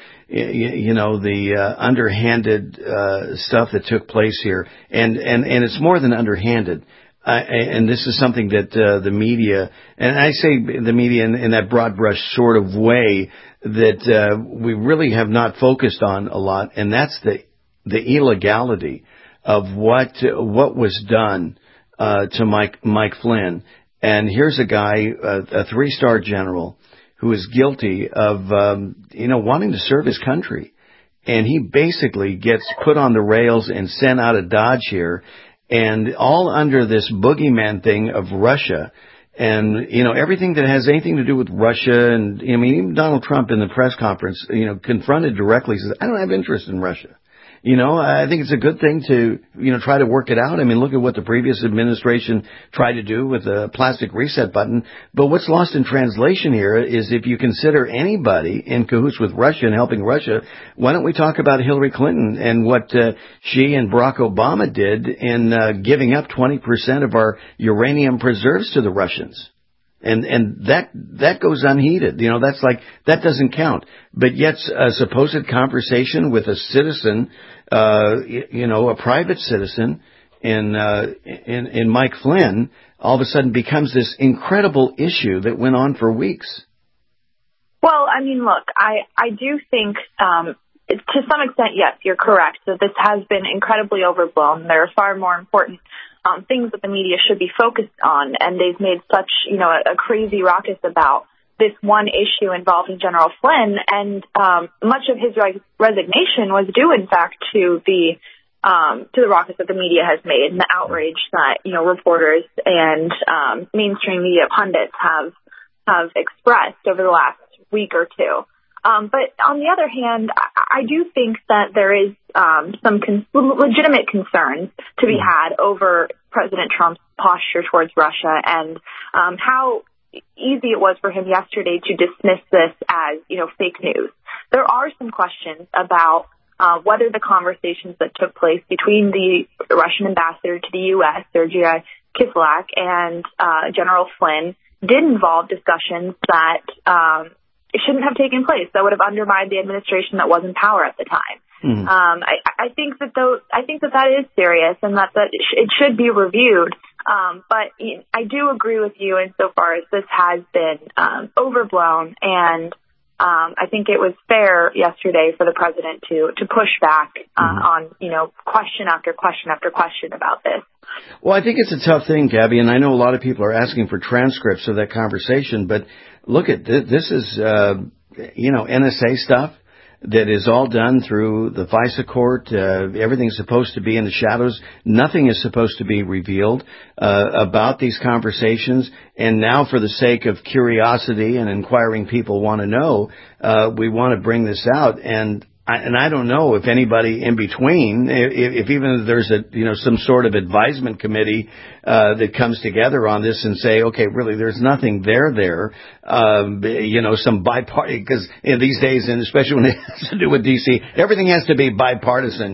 the underhanded stuff that took place here. And it's more than underhanded. And this is something that the media, and I say the media in that broad brush sort of way, that we really have not focused on a lot, and that's the illegality of what was done to Mike Flynn. And here's a guy, a 3-star general, who is guilty of wanting to serve his country, and he basically gets put on the rails and sent out of Dodge here. And all under this boogeyman thing of Russia and, everything that has anything to do with Russia. And, even Donald Trump in the press conference, confronted directly, says, I don't have interest in Russia. I think it's a good thing to, try to work it out. I mean, look at what the previous administration tried to do with the plastic reset button. But what's lost in translation here is if you consider anybody in cahoots with Russia and helping Russia, why don't we talk about Hillary Clinton and what she and Barack Obama did in giving up 20% of our uranium preserves to the Russians? And that goes unheeded. That's like, that doesn't count. But yet a supposed conversation with a citizen, a private citizen in Mike Flynn all of a sudden becomes this incredible issue that went on for weeks. Well, look, I do think, to some extent, yes, you're correct that this has been incredibly overblown. There are far more important things that the media should be focused on, and they've made such, a crazy ruckus about this one issue involving General Flynn, and much of his resignation was due, in fact, to the ruckus that the media has made and the outrage that, reporters and mainstream media pundits have expressed over the last week or two. But on the other hand, I do think that there is some legitimate concerns to be had over President Trump's posture towards Russia and how easy it was for him yesterday to dismiss this as, fake news. There are some questions about whether the conversations that took place between the Russian ambassador to the U.S., Sergei Kislyak, and General Flynn did involve discussions that it shouldn't have taken place. That would have undermined the administration that was in power at the time. I think that is serious, and that it should be reviewed. But I do agree with you insofar as this has been overblown, and I think it was fair yesterday for the president to push back on question after question after question about this. Well, I think it's a tough thing, Gabby, and I know a lot of people are asking for transcripts of that conversation. But look at this is NSA stuff that is all done through the FISA court. Everything's supposed to be in the shadows. Nothing is supposed to be revealed about these conversations. And now, for the sake of curiosity and inquiring people want to know, we want to bring this out. And I don't know if anybody in between, if even there's some sort of advisement committee that comes together on this and say, okay, really, there's nothing there. Some bipartisan, because in these days, and especially when it has to do with DC, everything has to be bipartisan.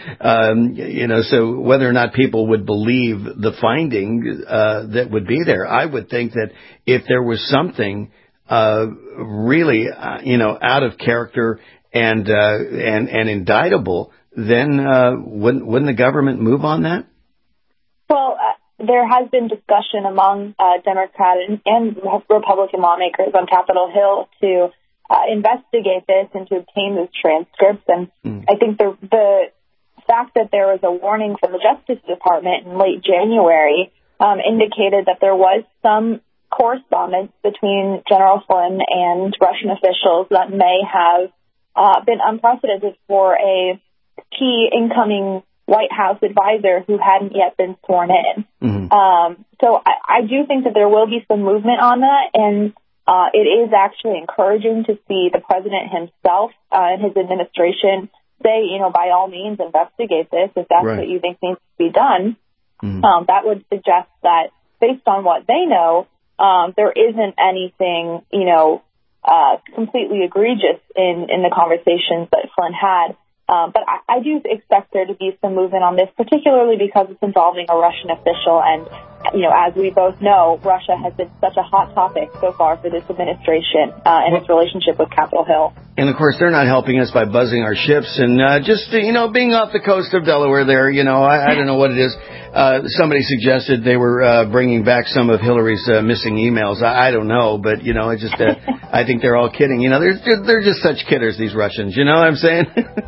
So whether or not people would believe the finding that would be there, I would think that if there was something really out of character and indictable, then wouldn't the government move on that? Well, there has been discussion among Democrat and Republican lawmakers on Capitol Hill to investigate this and to obtain those transcripts. And I think the fact that there was a warning from the Justice Department in late January indicated that there was some correspondence between General Flynn and Russian officials that may have been unprecedented for a key incoming White House advisor who hadn't yet been sworn in. So I do think that there will be some movement on that, and it is actually encouraging to see the president himself and his administration say, by all means, investigate this if that's what you think needs to be done. That would suggest that, based on what they know, there isn't anything, completely egregious in the conversations that Flynn had. But I do expect there to be some movement on this, particularly because it's involving a Russian official. And, as we both know, Russia has been such a hot topic so far for this administration and its relationship with Capitol Hill. And, of course, they're not helping us by buzzing our ships and being off the coast of Delaware there. I don't know what it is. Somebody suggested they were bringing back some of Hillary's missing emails. I don't know, but, I think they're all kidding. They're just such kidders, these Russians. You know what I'm saying?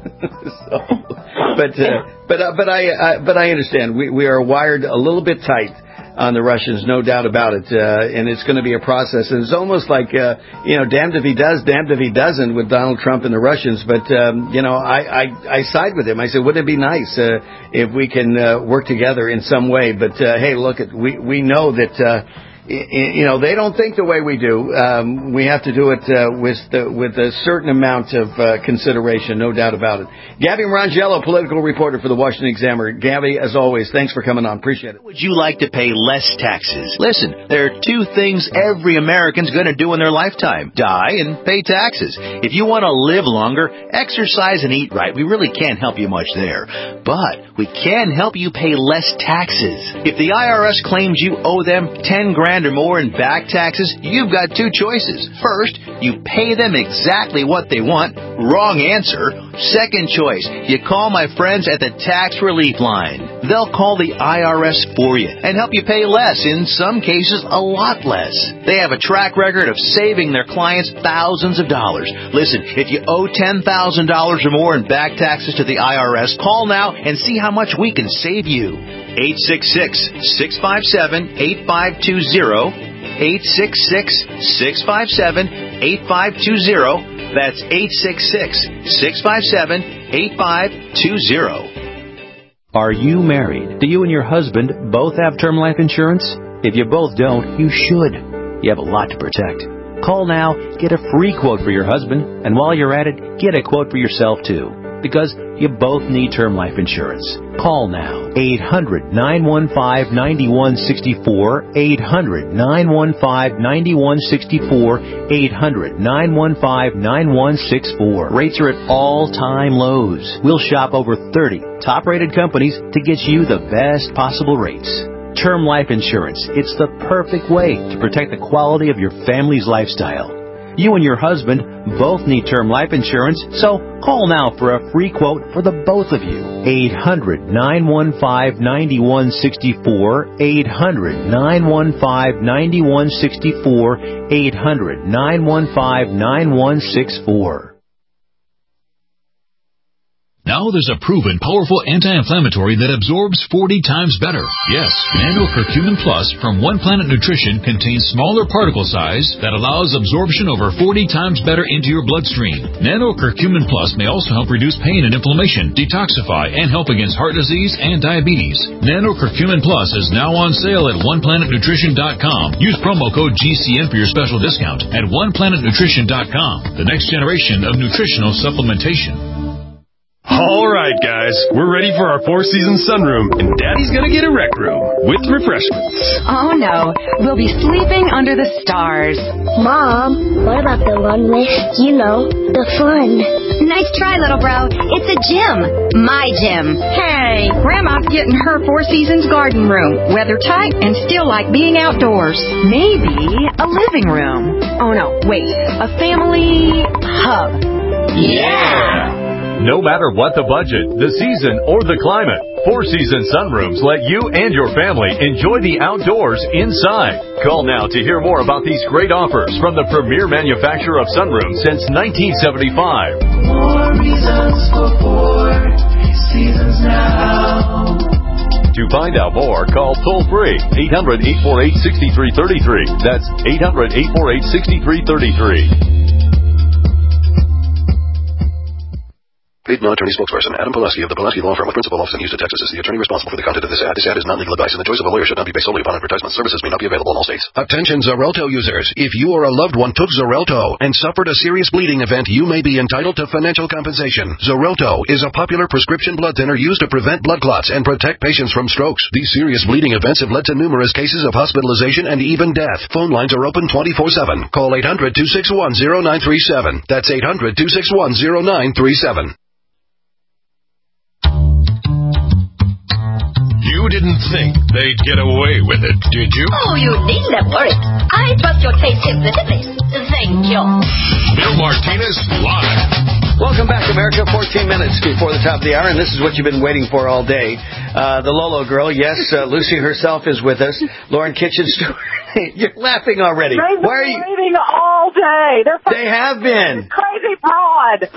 But I understand. We are wired a little bit tight on the Russians, no doubt about it, and it's going to be a process. And it's almost like, damned if he does, damned if he doesn't with Donald Trump and the Russians. But, I side with him. I said, wouldn't it be nice if we can work together in some way? But, hey, look, we know that they don't think the way we do. We have to do it with a certain amount of consideration, no doubt about it. Gabby Rangello, political reporter for the Washington Examiner. Gabby, as always, thanks for coming on. Appreciate it. Would you like to pay less taxes? Listen, there are two things every American's going to do in their lifetime: die and pay taxes. If you want to live longer, exercise and eat right. We really can't help you much there, but we can help you pay less taxes. If the IRS claims you owe them $10,000 or more in back taxes, you've got two choices. First, you pay them exactly what they want. Wrong answer. Second choice, you call my friends at the Tax Relief Line. They'll call the IRS for you and help you pay less, in some cases a lot less. They have a track record of saving their clients thousands of dollars. Listen, if you owe $10,000 or more in back taxes to the IRS, call now and see how much we can save you. 866-657-8520. 866-657-8520. That's 866-657-8520. Are you married? Do you and your husband both have term life insurance? If you both don't, you should. You have a lot to protect. Call now, get a free quote for your husband, and while you're at it, get a quote for yourself too. Because you both need term life insurance. Call now. 800-915-9164. 800-915-9164. 800-915-9164. Rates are at all-time lows. We'll shop over 30 top-rated companies to get you the best possible rates. Term life insurance. It's the perfect way to protect the quality of your family's lifestyle. You and your husband both need term life insurance, so call now for a free quote for the both of you. 800-915-9164, 800-915-9164, 800-915-9164. Now there's a proven, powerful anti-inflammatory that absorbs 40 times better. Yes, Nano Curcumin Plus from One Planet Nutrition contains smaller particle size that allows absorption over 40 times better into your bloodstream. Nano Curcumin Plus may also help reduce pain and inflammation, detoxify, and help against heart disease and diabetes. Nano Curcumin Plus is now on sale at OnePlanetNutrition.com. Use promo code GCN for your special discount at OnePlanetNutrition.com. The next generation of nutritional supplementation. All right, guys, we're ready for our Four Seasons sunroom, and Daddy's gonna get a rec room with refreshments. Oh, no. We'll be sleeping under the stars. Mom, what about the one with, the fun? Nice try, little bro. It's a gym. My gym. Hey, Grandma's getting her Four Seasons garden room. Weather tight and still like being outdoors. Maybe a living room. Oh, no, wait. A family hub. Yeah! No matter what the budget, the season, or the climate, Four Seasons sunrooms let you and your family enjoy the outdoors inside. Call now to hear more about these great offers from the premier manufacturer of sunrooms since 1975. More reasons for Four Seasons now. To find out more, call toll-free 800-848-6333. That's 800-848-6333. Paid non-attorney spokesperson Adam Pulaski of the Pulaski Law Firm with principal office in Houston, Texas, is the attorney responsible for the content of this ad. This ad is not legal advice, and the choice of a lawyer should not be based solely upon advertisement. Services may not be available in all states. Attention Xarelto users. If you or a loved one took Xarelto and suffered a serious bleeding event, you may be entitled to financial compensation. Xarelto is a popular prescription blood thinner used to prevent blood clots and protect patients from strokes. These serious bleeding events have led to numerous cases of hospitalization and even death. Phone lines are open 24/7. Call 800-261-0937. That's 800-261-0937. You didn't think they'd get away with it, did you? Oh, you needn't worry. I trust your taste implicitly. Thank you. Bill Martinez Live. Welcome back, America. 14 minutes before the top of the hour, and this is what you've been waiting for all day. The Lolo girl, yes, Lucy herself is with us. Lauren Kitchen Stewart. You're laughing already. They've been waiting all day. They have been. Crazy broad.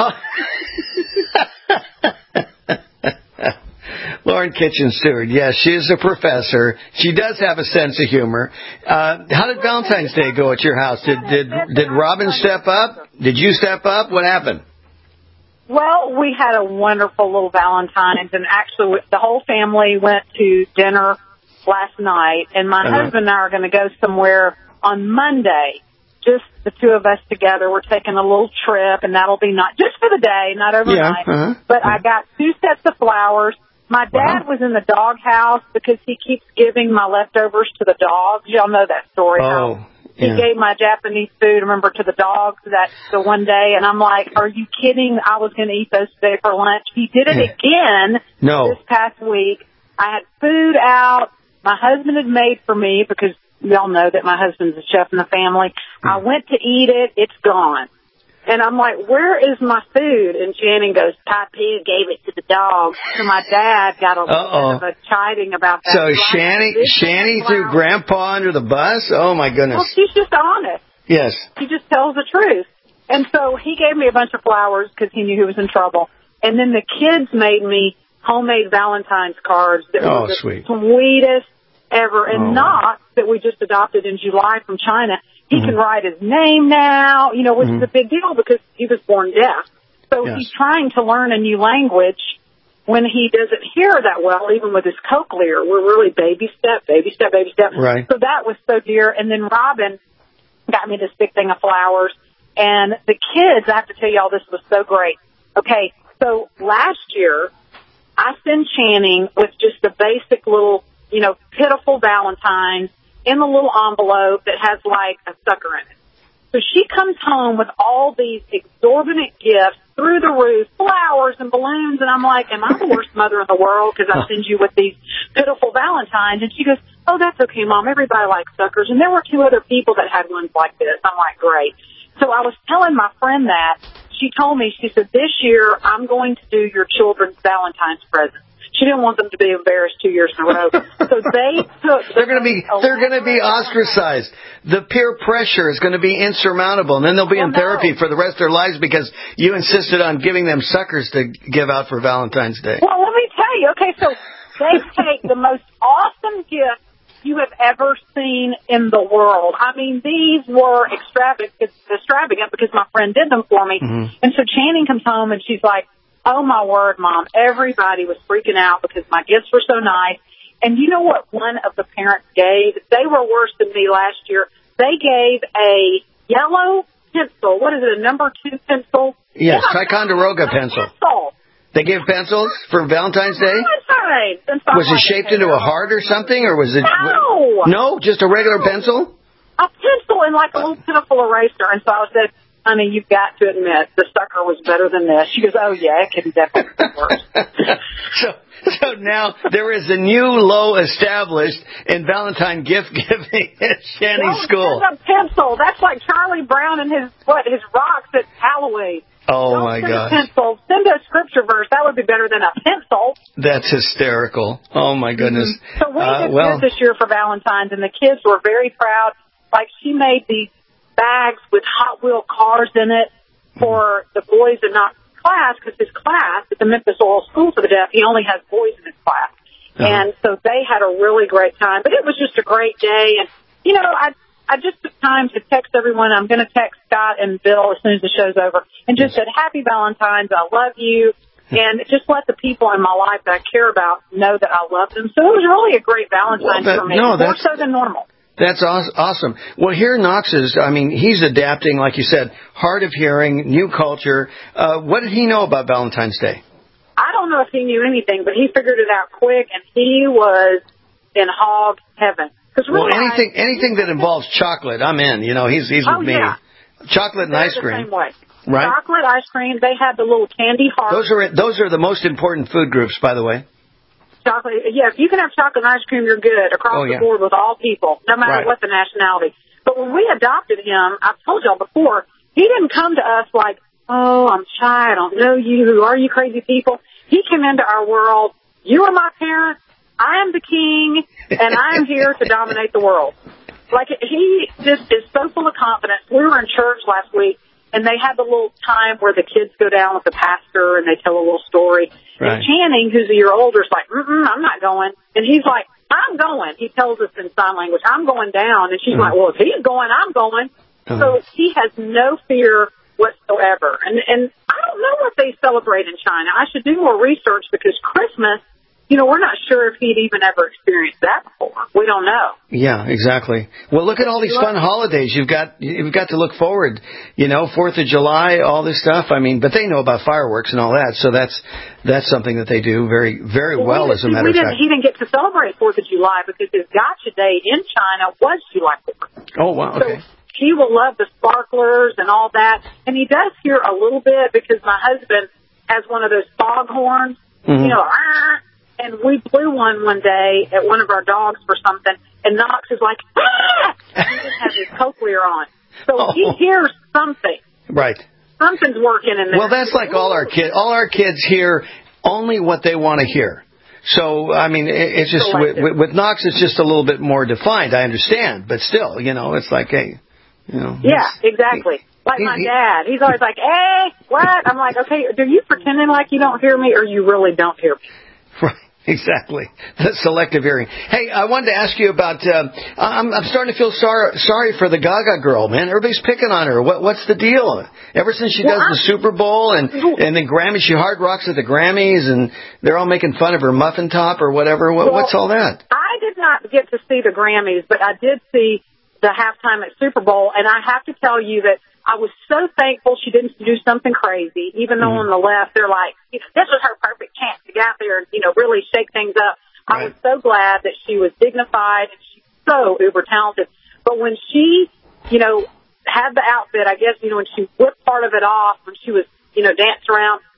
Lauren Kitchen Stewart, yes, she is a professor. She does have a sense of humor. How did Valentine's Day go at your house? Did Robin step up? Did you step up? What happened? Well, we had a wonderful little Valentine's, and actually the whole family went to dinner last night, and my husband and I are going to go somewhere on Monday. Just the two of us together. We're taking a little trip, and that'll be not just for the day, not overnight. Yeah, But I got 2 sets of flowers. My dad was in the doghouse because he keeps giving my leftovers to the dogs. Y'all know that story. He gave my Japanese food, remember, to the dogs the one day, and I'm like, are you kidding? I was going to eat those today for lunch. He did it again this past week. I had food out. My husband had made for me because y'all know that my husband's a chef in the family. I went to eat it. It's gone. And I'm like, where is my food? And Shannon goes, Papu gave it to the dogs. So my dad got a little bit of a chiding about that. So Shanny threw Grandpa under the bus? Oh, my goodness. Well, she's just honest. Yes. He just tells the truth. And so he gave me a bunch of flowers because he knew he was in trouble. And then the kids made me homemade Valentine's cards that were the sweetest ever. And Knox, that we just adopted in July from China, he can write his name now, which is a big deal because he was born deaf. So he's trying to learn a new language when he doesn't hear that well, even with his cochlear. We're really baby step. Right. So that was so dear. And then Robin got me this big thing of flowers. And the kids, I have to tell y'all, this was so great. Okay, so last year, I sent Channing with just a basic little, pitiful Valentine in a little envelope that has like a sucker in it. So she comes home with all these exorbitant gifts through the roof, flowers and balloons, and I'm like, am I the worst mother in the world because I send you with these pitiful Valentines? And she goes, oh, that's okay, Mom. Everybody likes suckers. And there were 2 other people that had ones like this. I'm like, great. So I was telling my friend that. She told me, she said, this year I'm going to do your children's Valentine's present. She didn't want them to be embarrassed 2 years in a row. So they took... They're going to be ostracized. The peer pressure is going to be insurmountable, and then they'll be in therapy for the rest of their lives because you insisted on giving them suckers to give out for Valentine's Day. Well, let me tell you. Okay, so they take the most awesome gift you have ever seen in the world. I mean, these were extravagant because my friend did them for me. Mm-hmm. And so Channing comes home, and she's like, oh, my word, Mom, everybody was freaking out because my gifts were so nice. And you know what one of the parents gave? They were worse than me last year. They gave a yellow pencil. What is it, a number 2 pencil? Yes, Ticonderoga pencil. They gave pencils for Valentine's Day? Was it shaped into a heart or something? Or was it? No, just a regular pencil? A pencil and like a little pitiful eraser. And so I said, honey, you've got to admit, the sucker was better than this. She goes, oh, yeah, it can definitely be worse. So now there is a new low established in Valentine gift giving at Shannon's school. It's a pencil. That's like Charlie Brown and his rocks at Halloween. Oh, my God. Pencil. Send a scripture verse. That would be better than a pencil. That's hysterical. Oh, my goodness. Mm-hmm. So we did good this year for Valentine's, and the kids were very proud. Like, she made these bags with Hot Wheel cars in it for the boys in Knox's class, because his class at the Memphis Oil School for the Deaf, he only has boys in his class. Uh-huh. And so they had a really great time. But it was just a great day. And, you know, I just took time to text everyone. I'm going to text Scott and Bill as soon as the show's over and just said, Happy Valentine's, I love you. And just let the people in my life that I care about know that I love them. So it was really a great Valentine's for me, more so than normal. That's awesome. Well, here Knox is, I mean, he's adapting, like you said, hard of hearing, new culture. What did he know about Valentine's Day? I don't know if he knew anything, but he figured it out quick, and he was in hog heaven. Well, anything that involves chocolate, I'm in. You know, he's with me. Yeah. Chocolate and ice cream. The same way. Right? Chocolate, ice cream. They had the little candy hearts. Those are the most important food groups, by the way. Chocolate, yeah, if you can have chocolate and ice cream, you're good across the board with all people, no matter what the nationality. But when we adopted him, I've told y'all before, he didn't come to us like, oh, I'm shy, I don't know you, who are you crazy people? He came into our world, you are my parents, I am the king, and I am here to dominate the world. Like, he just is so full of confidence. We were in church last week, and they had the little time where the kids go down with the pastor and they tell a little story. Right. And Channing, who's a year older, is like, I'm not going. And he's like, I'm going. He tells us in sign language, I'm going down. And she's like, well, if he's going, I'm going. So he has no fear whatsoever. And I don't know what they celebrate in China. I should do more research because Christmas, you know, we're not sure if he'd even ever experienced that before. We don't know. Yeah, exactly. Well, look at all these fun holidays. You've got to look forward. You know, 4th of July, all this stuff. I mean, but they know about fireworks and all that, so that's something that they do very, very well. As a matter of fact, he didn't get to celebrate 4th of July because his gotcha day in China was July 4th. Oh wow! Okay. So he will love the sparklers and all that, and he does hear a little bit because my husband has one of those foghorns. You know. And we blew one day at one of our dogs for something, and Knox is like, ah! And he just has his cochlear on. So he hears something. Right. Something's working in there. Well, that's like all our kids. All our kids hear only what they want to hear. So, I mean, it's just, with Knox, it's just a little bit more defined. I understand. But still, you know, it's like, hey, you know. Yeah, exactly. Like my dad. He's always like, hey, what? I'm like, okay, are you pretending like you don't hear me, or you really don't hear me? Right. Exactly. That's selective hearing. Hey, I wanted to ask you about, I'm starting to feel sorry for the Gaga girl, man. Everybody's picking on her. What's the deal? Ever since she does the Super Bowl and the Grammys, she hard rocks at the Grammys, and they're all making fun of her muffin top or whatever. What's all that? I did not get to see the Grammys, but I did see the halftime at Super Bowl, and I have to tell you that I was so thankful she didn't do something crazy, even though on the left they're like, you know, this was her perfect chance to get out there and, you know, really shake things up. Right. I was so glad that she was dignified and she's so uber talented. But when she, you know, had the outfit, I guess, you know, when she whipped part of it off, when she was, you know, dancing around,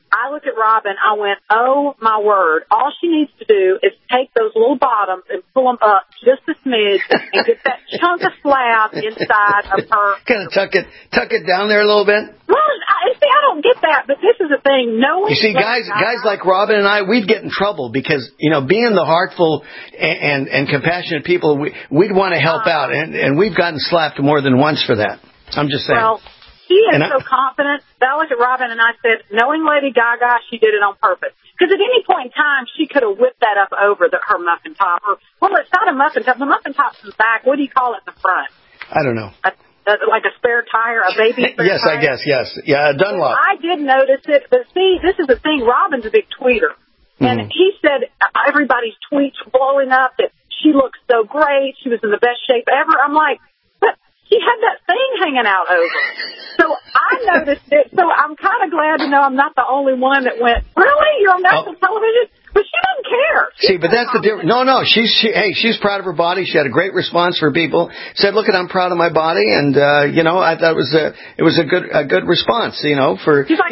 I looked at Robin. I went, oh, my word. All she needs to do is take those little bottoms and pull them up just a smidge and get that chunk of slab inside of her. Kind of tuck it down there a little bit? Well, I don't get that, but this is the thing. You see, guys like Robin and I, we'd get in trouble because, being the heartful and compassionate people, we'd want to help out, and we've gotten slapped more than once for that. I'm just saying. Well, she is so confident. I looked at Robin and I said, knowing Lady Gaga, she did it on purpose. Because at any point in time, she could have whipped that up over her muffin top. Well, it's not a muffin top. The muffin top's in the back. What do you call it in the front? I don't know. Like a spare tire, a baby spare yes, tire? I guess, yes. Yeah, a Dunlop. I did notice it, but see, this is the thing. Robin's a big tweeter. And he said everybody's tweets were blowing up, that she looked so great, she was in the best shape ever. I'm like, but she had that thing hanging out over. So I noticed it, so I'm kind of glad to know I'm not the only one that went, really? You're on national television? But she doesn't care. See, but that's the difference. No, she's proud of her body. She had a great response for people. Said, "Look, I'm proud of my body," and I thought it was a good response. She's like,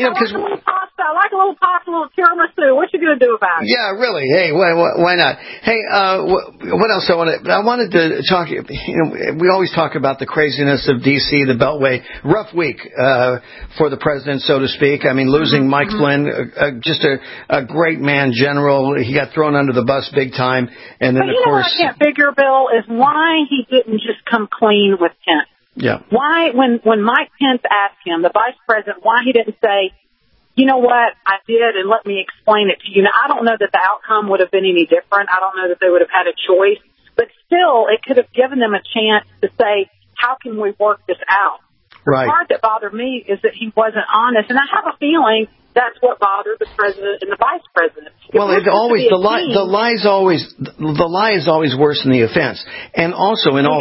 I like a little pasta, a little tiramisu. What you gonna do about it? Yeah, really. Hey, why not? Hey, what else I wanted to talk. We always talk about the craziness of D.C., the Beltway. Rough week for the president, so to speak. I mean, losing Mike Flynn, just a great man, general. He got thrown under the bus big time, and then of course. What I can't figure, Bill, is why he didn't just come clean with Pence. Yeah. Why, when Mike Pence asked him, the vice president, why he didn't say, you know what, I did, and let me explain it to you. Now, I don't know that the outcome would have been any different. I don't know that they would have had a choice. But still, it could have given them a chance to say, how can we work this out? Right. The part that bothered me is that he wasn't honest. And I have a feeling that's what bothered the president and the vice president. Well, the lie is always worse than the offense. And also, in all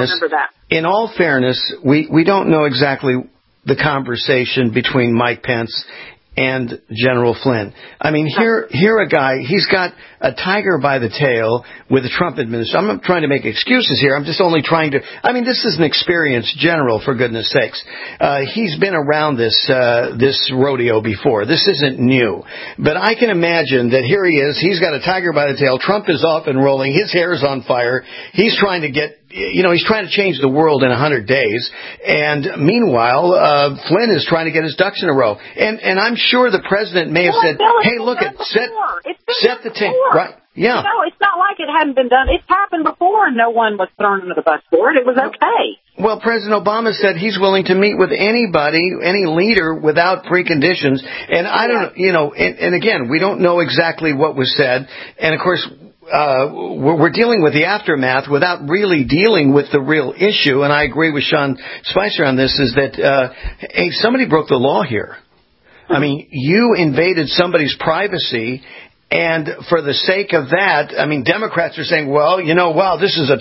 fairness, we don't know exactly the conversation between Mike Pence and General Flynn. I mean, here a guy, he's got a tiger by the tail with the Trump administration. I'm not trying to make excuses here. I'm just only trying to, this is an experienced general, for goodness sakes. He's been around this rodeo before. This isn't new. But I can imagine that here he is. He's got a tiger by the tail. Trump is off and rolling. His hair is on fire. He's trying to he's trying to change the world in 100 days. And meanwhile, Flynn is trying to get his ducks in a row. And I'm sure the president may have said, hey, look, set the table. Right. Yeah. It's not like it hadn't been done. It's happened before and no one was thrown under the bus for it. It was okay. Well, President Obama said he's willing to meet with anybody, any leader, without preconditions. And I don't know, and again, we don't know exactly what was said. And of course, we're dealing with the aftermath without really dealing with the real issue. And I agree with Sean Spicer on this, is that, hey, somebody broke the law here. I mean, you invaded somebody's privacy, and for the sake of that, Democrats are saying, well, wow, this is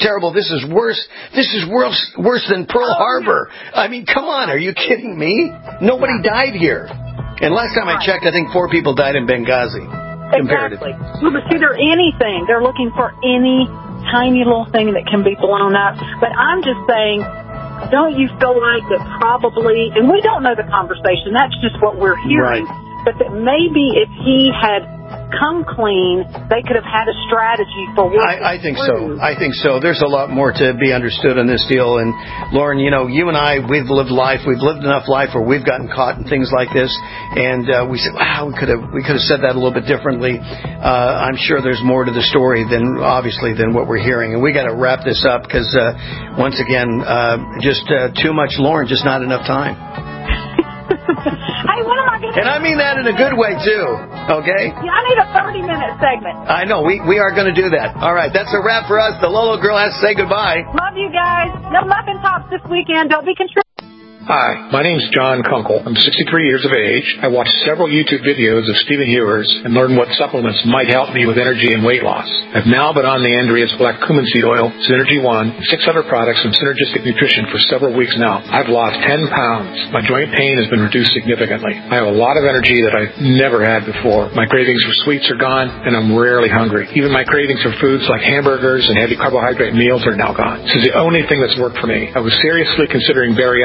worse than Pearl Harbor. Come on, are you kidding me? Nobody died here. And last time I checked, I think 4 people died in Benghazi. Exactly. Well, but see, they're looking for any tiny little thing that can be blown up. But I'm just saying, don't you feel like that probably, and we don't know the conversation, that's just what we're hearing, but that maybe if he had come clean, they could have had a strategy for working I think so. There's a lot more to be understood in this deal. And Lauren, you and I, we've lived enough life where we've gotten caught in things like this, and we said, wow, we could have said that a little bit differently. I'm sure there's more to the story than what we're hearing, and we got to wrap this up because once again, just too much Lauren, just not enough time. Hey, what am I going to And I mean that in a good way, too, okay? Yeah, I need a 30-minute segment. I know. We are going to do that. All right, that's a wrap for us. The Lolo Girl has to say goodbye. Love you guys. No muffin tops this weekend. Don't be contributing. Hi, my name's John Kunkel. I'm 63 years of age. I watched several YouTube videos of Stephen Hewers and learned what supplements might help me with energy and weight loss. I've now been on the Andreas Black Cumin Seed Oil, Synergy One, 600 products and synergistic nutrition for several weeks now. I've lost 10 pounds. My joint pain has been reduced significantly. I have a lot of energy that I've never had before. My cravings for sweets are gone, and I'm rarely hungry. Even my cravings for foods like hamburgers and heavy carbohydrate meals are now gone. This is the only thing that's worked for me. I was seriously considering bariatric surgery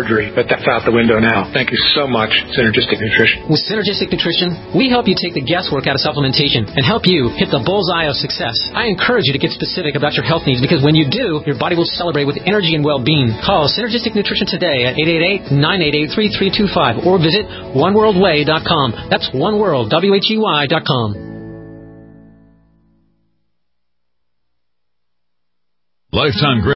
surgery, but that's out the window now. Thank you so much, Synergistic Nutrition. With Synergistic Nutrition, we help you take the guesswork out of supplementation and help you hit the bullseye of success. I encourage you to get specific about your health needs because when you do, your body will celebrate with energy and well-being. Call Synergistic Nutrition today at 888-988-3325 or visit oneworldway.com. That's oneworld, WHEY.com. Lifetime